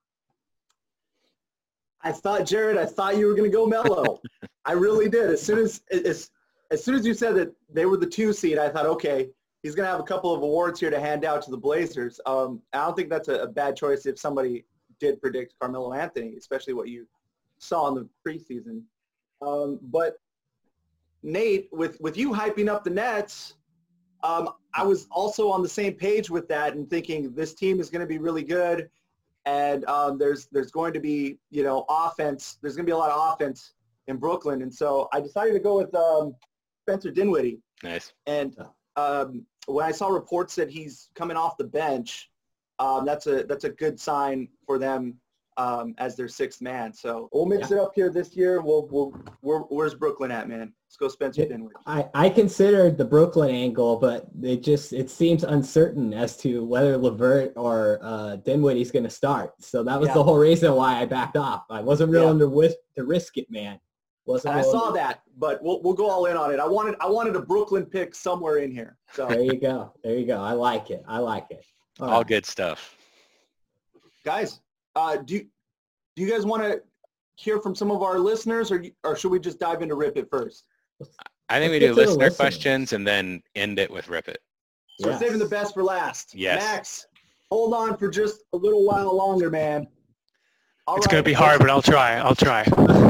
I thought, Jared, I thought you were going to go Melo. I really did. As soon as, as as soon as you said that they were the two seed, I thought, okay, he's going to have a couple of awards here to hand out to the Blazers. Um, I don't think that's a, a bad choice if somebody did predict Carmelo Anthony, especially what you saw in the preseason. Um, but Nate, with, with you hyping up the Nets, um, I was also on the same page with that and thinking this team is going to be really good. And um, there's there's going to be, you know, offense. There's going to be a lot of offense in Brooklyn. And so I decided to go with um, Spencer Dinwiddie. Nice. And um, when I saw reports that he's coming off the bench, um, that's a that's a good sign for them um, as their sixth man. So we'll mix Yeah. it up here this year. We'll we'll where, where's Brooklyn at, man? Let's go Spencer Yeah. Dinwiddie. I, I considered the Brooklyn angle, but it just it seems uncertain as to whether LeVert or uh, Dinwiddie's going to start. So that was Yeah. the whole reason why I backed off. I wasn't willing Yeah. to, whis- to risk it, man. Wasn't I willing saw to- that, but we'll we'll go all in on it. I wanted I wanted a Brooklyn pick somewhere in here. So There you go. There you go. I like it. I like it. All All right. good stuff. guys, uh, do you, do you guys want to hear from some of our listeners, or you- or should we just dive into Rip It first? I think Let's we get do to the listener listeners. questions and then end it with Rip It. So we're Yes. saving the best for last. Yes. Max, hold on for just a little while longer, man. All It's right, going to be hard, but I'll try. I'll try.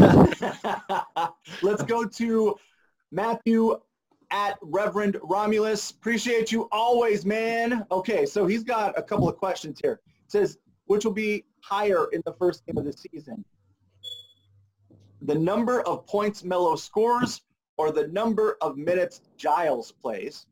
let's go to Matthew at Reverend Romulus. Appreciate you always, man. Okay, so he's got a couple of questions here. It says, which will be higher in the first game of the season? The number of points Melo scores or the number of minutes Giles plays?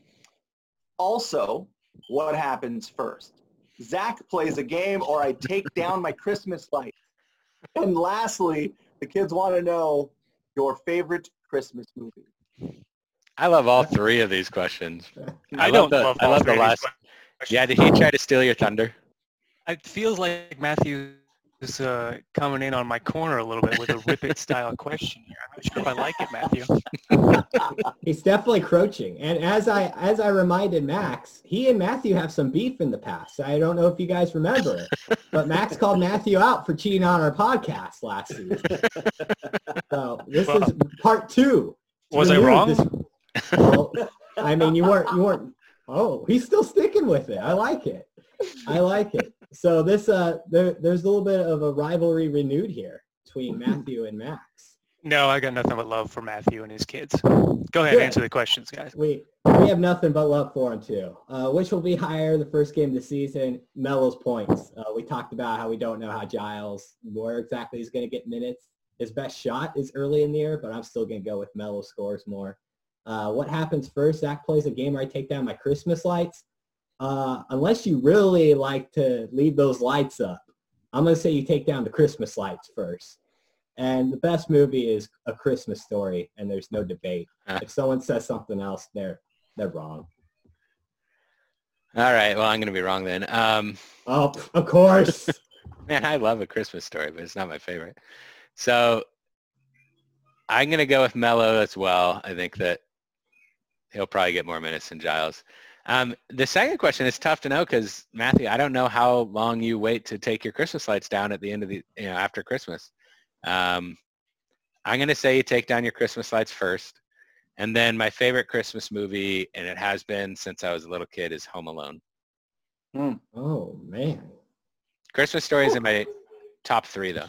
Also, what happens first? Zach plays a game or I take down my Christmas lights? And lastly, the kids want to know your favorite Christmas movie. I love all three of these questions. I, love don't the, love I all love three the of these last. questions. Yeah, did he try to steal your thunder? It feels like Matthew is uh, coming in on my corner a little bit with a Rip It style question here. I'm not sure if I like it, Matthew. He's definitely crouching. And as I as I reminded Max, he and Matthew have some beef in the past. I don't know if you guys remember it, but Max called Matthew out for cheating on our podcast last season. So this Well, is part two. It's Was I renewed wrong? this- well, I mean, you weren't you weren't. Oh, he's still sticking with it. I like it. I like it. So this uh, there there's a little bit of a rivalry renewed here between Matthew and Max. No, I got nothing but love for Matthew and his kids. Go ahead, Good. answer the questions, guys. We we have nothing but love for him too. Uh, which will be higher the first game of the season? Melo's points. Uh, we talked about how we don't know how Giles, where exactly he's going to get minutes. His best shot is early in the year, but I'm still going to go with Melo scores more. Uh, what happens first? Zach plays a game where I take down my Christmas lights. Uh, unless you really like to leave those lights up, I'm going to say you take down the Christmas lights first. And the best movie is A Christmas Story, and there's no debate. Huh. If someone says something else, they're they're wrong. All right, well, I'm going to be wrong then. Um, Oh, of course. man, I love A Christmas Story, but it's not my favorite. So I'm going to go with Melo as well. I think that he'll probably get more minutes than Giles. Um, the second question is tough to know because, Matthew, I don't know how long you wait to take your Christmas lights down at the end of the, you know, after Christmas. Um, I'm going to say you take down your Christmas lights first. And then my favorite Christmas movie, and it has been since I was a little kid, is Home Alone. Mm. Oh, man. Christmas Story is in my top three, though.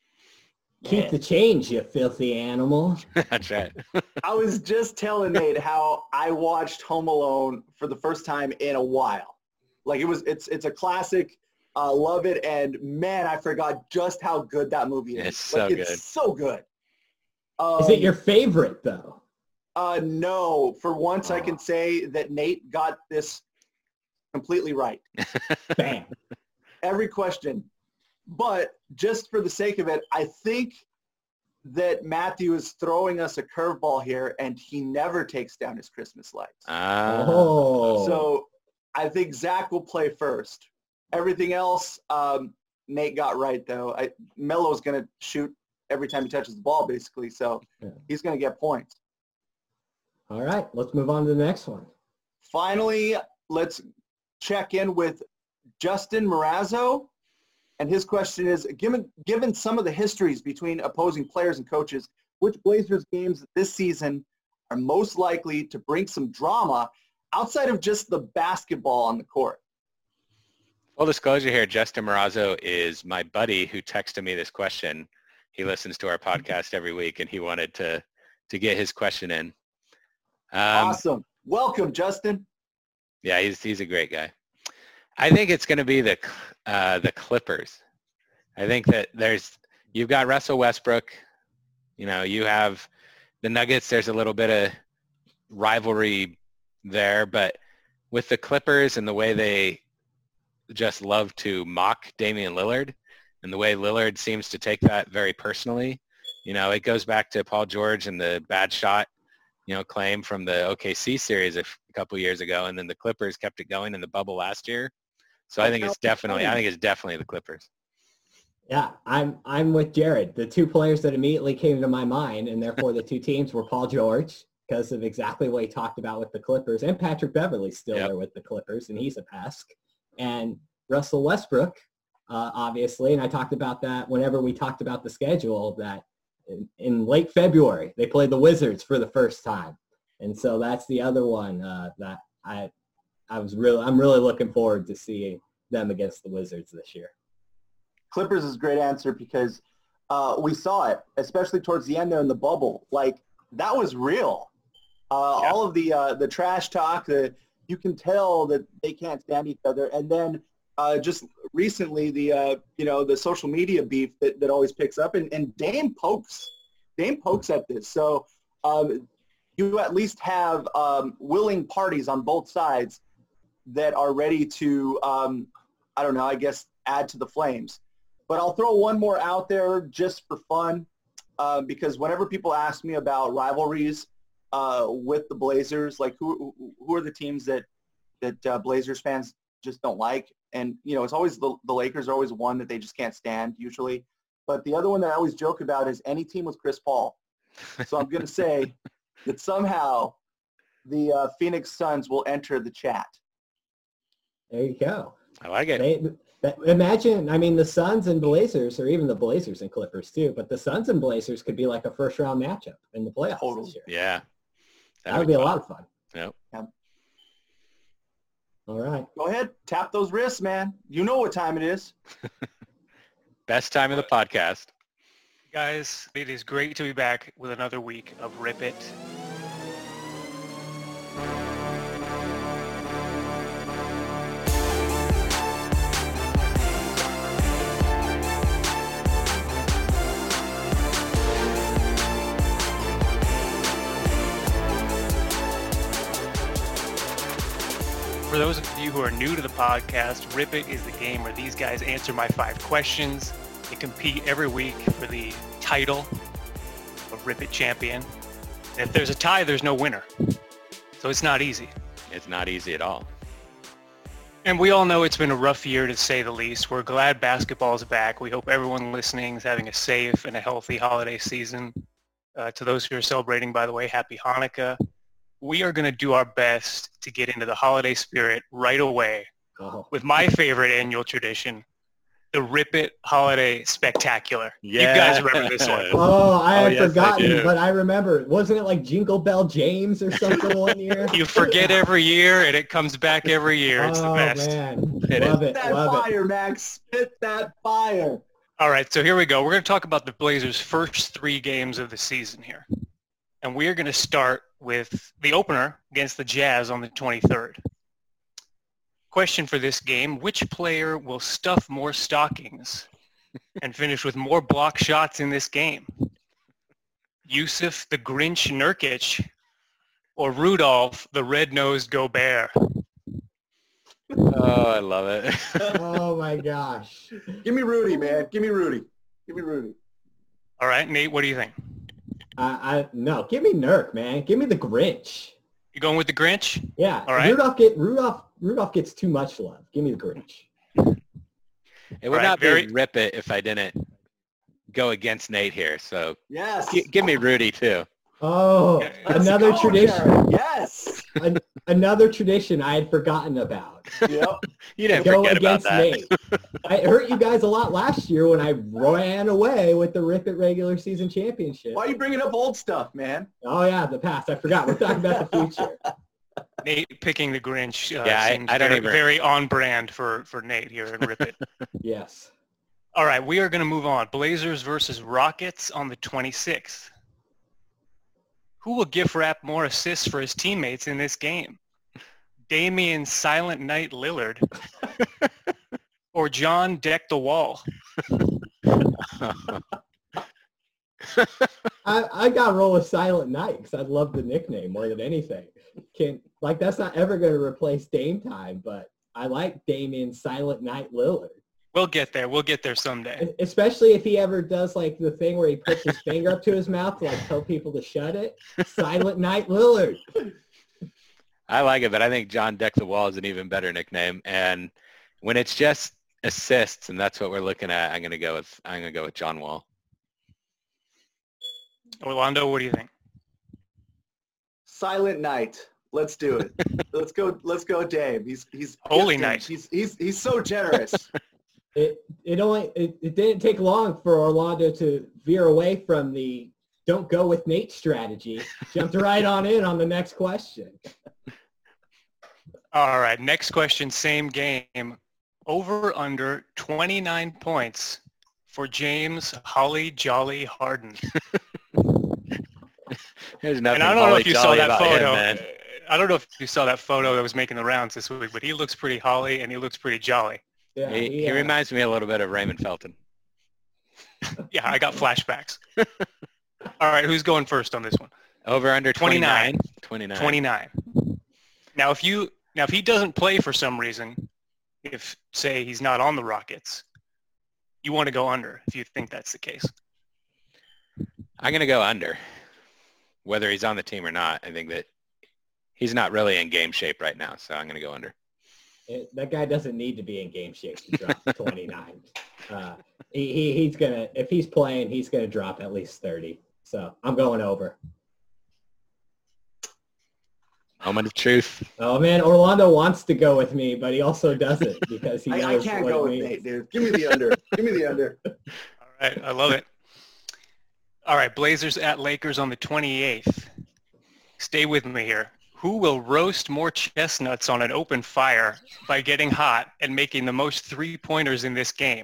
Keep the change, you filthy animal. That's right. I was just telling Nate how I watched Home Alone for the first time in a while. Like it was, it's it's a classic. Uh, love it, and man, I forgot just how good that movie is. It's so like, good. It's so good. Um, Is it your favorite, though? Uh, no. For once, I can Aw. say that Nate got this completely right. Bam. Every question. But just for the sake of it, I think that Matthew is throwing us a curveball here, and he never takes down his Christmas lights. Ah. Oh. So I think Zach will play first. Everything else, um, Nate got right, though. I, Melo's going to shoot every time he touches the ball, basically, so Yeah. he's going to get points. All right, let's move on to the next one. Finally, let's check in with Justin Marazzo. And his question is, given, given some of the histories between opposing players and coaches, which Blazers games this season are most likely to bring some drama outside of just the basketball on the court? Full disclosure here, Justin Marazzo is my buddy who texted me this question. He listens to our podcast every week, and he wanted to, to get his question in. Um, Awesome. Welcome, Justin. Yeah, he's he's a great guy. I think it's going to be the uh, the Clippers. I think that there's you've got Russell Westbrook. You know, you have the Nuggets. There's a little bit of rivalry there, but with the Clippers and the way they just love to mock Damian Lillard and the way Lillard seems to take that very personally, you know, it goes back to Paul George and the bad shot, you know, claim from the O K C series a, a couple years ago, and then the Clippers kept it going in the bubble last year. So I think it's definitely, I think it's definitely the Clippers. Yeah, I'm I'm with Jared. The two players that immediately came to my mind, and therefore the two teams, were Paul George, because of exactly what he talked about with the Clippers, and Patrick Beverley's still Yep. there with the Clippers, and he's a Pask. And Russell Westbrook, uh, obviously, and I talked about that whenever we talked about the schedule, that in, in late February, they played the Wizards for the first time. And so that's the other one uh, that I I was really, I'm really looking forward to seeing them against the Wizards this year. Clippers is a great answer because uh, we saw it, especially towards the end there in the bubble. Like, that was real. Uh, Yeah. All of the uh, the trash talk, the, you can tell that they can't stand each other. And then uh, just recently, the uh, you know the social media beef that, that always picks up, and, and Dame pokes, Dame pokes at this. So um, you at least have um, willing parties on both sides that are ready to, um, I don't know, I guess, add to the flames. But I'll throw one more out there just for fun, uh, because whenever people ask me about rivalries uh, with the Blazers, like who who are the teams that that uh, Blazers fans just don't like? And you know, it's always the, the Lakers are always one that they just can't stand usually. But the other one that I always joke about is any team with Chris Paul. So I'm going to say that somehow the uh, Phoenix Suns will enter the chat. There you go. I like it. They, that, imagine, I mean, the Suns and Blazers, or even the Blazers and Clippers too, but the Suns and Blazers could be like a first round matchup in the playoffs Totally. this year. Yeah. That would be a lot of fun. Yep. All right. Go ahead, tap those wrists, man. You know what time it is. Best time of the podcast. Guys, it is great to be back with another week of Rip It. For those of you who are new to the podcast, Rip It is the game where these guys answer my five questions. They compete every week for the title of Rip It champion. And if there's a tie, there's no winner. So it's not easy. It's not easy at all. And we all know it's been a rough year to say the least. We're glad basketball is back. We hope everyone listening is having a safe and a healthy holiday season. Uh, to those who are celebrating, by the way, happy Hanukkah. We are going to do our best to get into the holiday spirit right away Oh. with my favorite annual tradition, the Rip It Holiday Spectacular. Yeah. You guys remember this one. Oh, I Oh, had yes, I forgotten, do. but I remember. Wasn't it like Jingle Bell James or something one year? You forget every year, and it comes back every year. It's oh, the best. man. It love is. it. That Love it. fire, Max. Spit that fire. All right, so here we go. We're going to talk about the Blazers' first three games of the season here. And we are going to start with the opener against the Jazz on the twenty-third. Question for this game, which player will stuff more stockings and finish with more block shots in this game? Yusuf the Grinch Nurkic or Rudolph the Red-Nosed Gobert? Oh, I love it. Oh, my gosh. Give me Rudy, man. Give me Rudy. Give me Rudy. All right, Nate, what do you think? I, I No, give me Nurk, man. Give me the Grinch. You going with the Grinch? Yeah. All right. Rudolph, get, Rudolph, Rudolph gets too much love. Give me the Grinch. It would Right, not very- be Rip It if I didn't go against Nate here. So Yes. g- give me Rudy too. Oh, Yeah, Let's another go, tradition. Jared. Yes. An- another tradition I had forgotten about. Yep. You didn't Go forget about against that. Nate. I hurt you guys a lot last year when I ran away with the Rip It regular season championship. Why are you bringing up old stuff, man? Oh, yeah, the past. I forgot. We're talking about the future. Nate picking the Grinch uh, Yeah, I- seems I don't very, even- very on brand for, for Nate here and Rip It. Yes. All right, we are going to move on. Blazers versus Rockets on the twenty-sixth. Who will gift wrap more assists for his teammates in this game? Damian Silent Night Lillard or John Deck the Wall? I, I got to roll with Silent Night because I love the nickname more than anything. Can Like, that's not ever going to replace Dame time, but I like Damian Silent Night Lillard. We'll get there. We'll get there someday. Especially if he ever does like the thing where he puts his finger up to his mouth to like tell people to shut it. Silent Night Lillard. I like it, but I think John Deck the Wall is an even better nickname. And when it's just assists, and that's what we're looking at, I'm gonna go with I'm gonna go with John Wall. Orlando, what do you think? Silent Night. Let's do it. let's go. Let's go, Dave. He's he's Holy gifted. night. He's he's he's so generous. It it only it, it didn't take long for Orlando to veer away from the don't go with Nate strategy. Jumped right on in on the next question. All right, next question, same game. Over under twenty-nine points for James Holly Jolly Harden. There's nothing And I don't know holly if you saw jolly that about him, photo. man. I don't know if you saw that photo that was making the rounds this week, but he looks pretty holly and he looks pretty jolly. Yeah, He, he uh, reminds me a little bit of Raymond Felton. Yeah, I got flashbacks. All right, who's going first on this one? Over under twenty-nine. twenty-nine. twenty-nine. Now, if you now if he doesn't play for some reason, if say he's not on the Rockets, you want to go under if you think that's the case. I'm gonna go under. Whether he's on the team or not, I think that he's not really in game shape right now, so I'm gonna go under. it, that guy doesn't need to be in game shape to drop twenty-nine. Uh, he, he he's gonna if he's playing, he's gonna drop at least thirty. So I'm going over. Moment of truth. Oh man, Orlando wants to go with me, but he also doesn't because he knows I, I can't what go it with means. Nate, dude. Give me the under. Give me the under. All right, I love it. All right, Blazers at Lakers on the twenty-eighth. Stay with me here. Who will roast more chestnuts on an open fire by getting hot and making the most three-pointers in this game?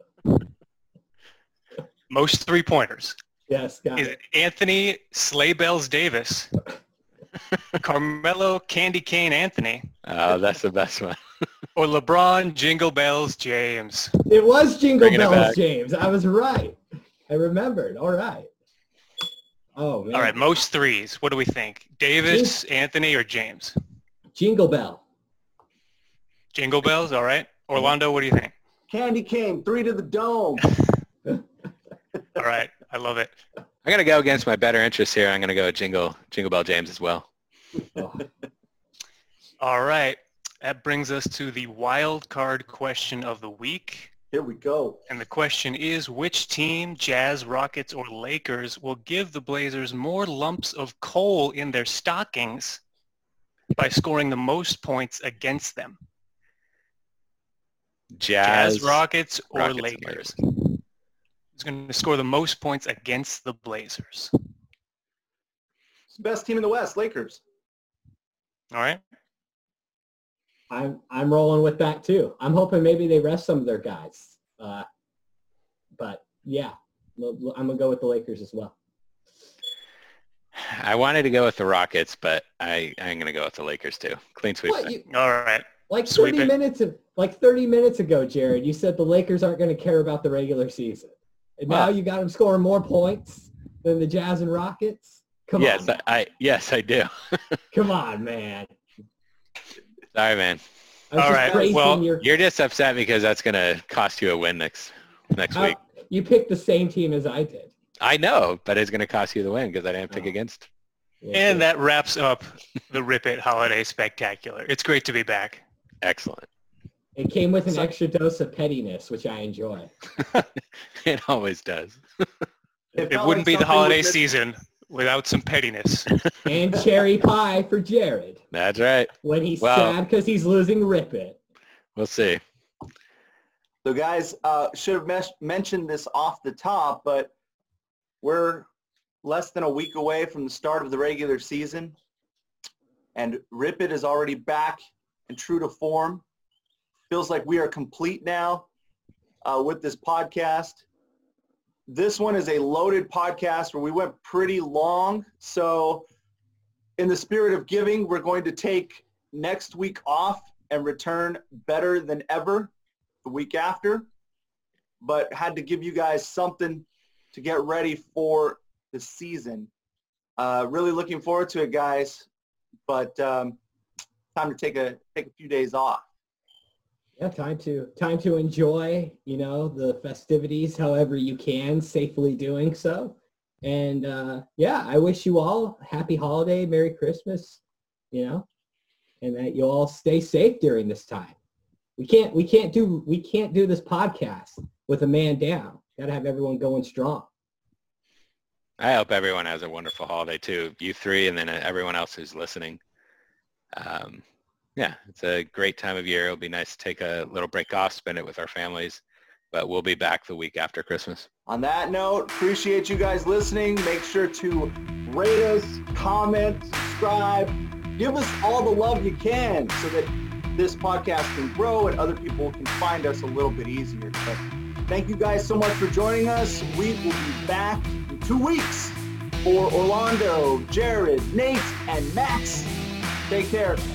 Most three-pointers. Yes, got Is it. it Anthony Slaybells Davis, Carmelo Candy Cane Anthony, Oh, that's the best one. or LeBron Jingle Bells James? It was Jingle Bringing it Bells, back. James. I was right. I remembered. All right. Oh man. All right, most threes. What do we think? Davis, Anthony, or James? Jingle Bell. Jingle Bells, all right. Orlando, what do you think? Candy cane, three to the dome. All right, I love it. I'm gonna go against my better interest here. I'm gonna go Jingle Jingle Bell James as well. Oh, All right, that brings us to the wild card question of the week. Here we go. And the question is, which team, Jazz, Rockets, or Lakers, will give the Blazers more lumps of coal in their stockings by scoring the most points against them? Jazz, Jazz, Rockets, or Rockets Lakers? Lakers. Who's going to score the most points against the Blazers? It's the best team in the West, Lakers. All right. I'm I'm rolling with that too. I'm hoping maybe they rest some of their guys. Uh, but yeah, I'm gonna go with the Lakers as well. I wanted to go with the Rockets, but I I'm gonna go with the Lakers too. Clean sweep. What, you, All right. like Sweep thirty it. minutes of, like thirty minutes ago, Jared, you said the Lakers aren't going to care about the regular season, and now Well- you got them scoring more points than the Jazz and Rockets. Come yes, on, I, I yes I do. come on, man. Sorry, man. I was All just right, praising well, your, You're just upset because that's gonna cost you a win next next uh, week. you picked the same team as I did. I know, but it's gonna cost you the win because I didn't pick Oh. against. Yeah, And sure. that wraps up the Rip It Holiday Spectacular. It's great to be back. Excellent. It came with an So- extra dose of pettiness, which I enjoy. It always does. It felt wouldn't like be the something holiday was missing. season without some pettiness. And cherry pie for Jared That's right. when he's Well- sad because he's losing Rip It. We'll see. So guys, uh, should have mes- mentioned this off the top, but we're less than a week away from the start of the regular season. And Rip It is already back and true to form. Feels like we are complete now uh, with this podcast. This one is a loaded podcast where we went pretty long. So in the spirit of giving, we're going to take next week off and return better than ever the week after. But had to give you guys something to get ready for the season. Uh, really looking forward to it, guys. But um, time to take a take a few days off. Yeah, time to time to enjoy, you know, the festivities however you can, safely doing so. And uh, yeah, I wish you all a happy holiday, Merry Christmas, you know, and that you all stay safe during this time. We can't we can't do we can't do this podcast with a man down. Got to have everyone going strong. I hope everyone has a wonderful holiday too. You three, and then everyone else who's listening. Um, yeah, it's a great time of year. It'll be nice to take a little break off, spend it with our families. But we'll be back the week after Christmas. On that note, appreciate you guys listening. Make sure to rate us, comment, subscribe. Give us all the love you can so that this podcast can grow and other people can find us a little bit easier. But thank you guys so much for joining us. We will be back in two weeks for Orlando, Jared, Nate, and Max. Take care.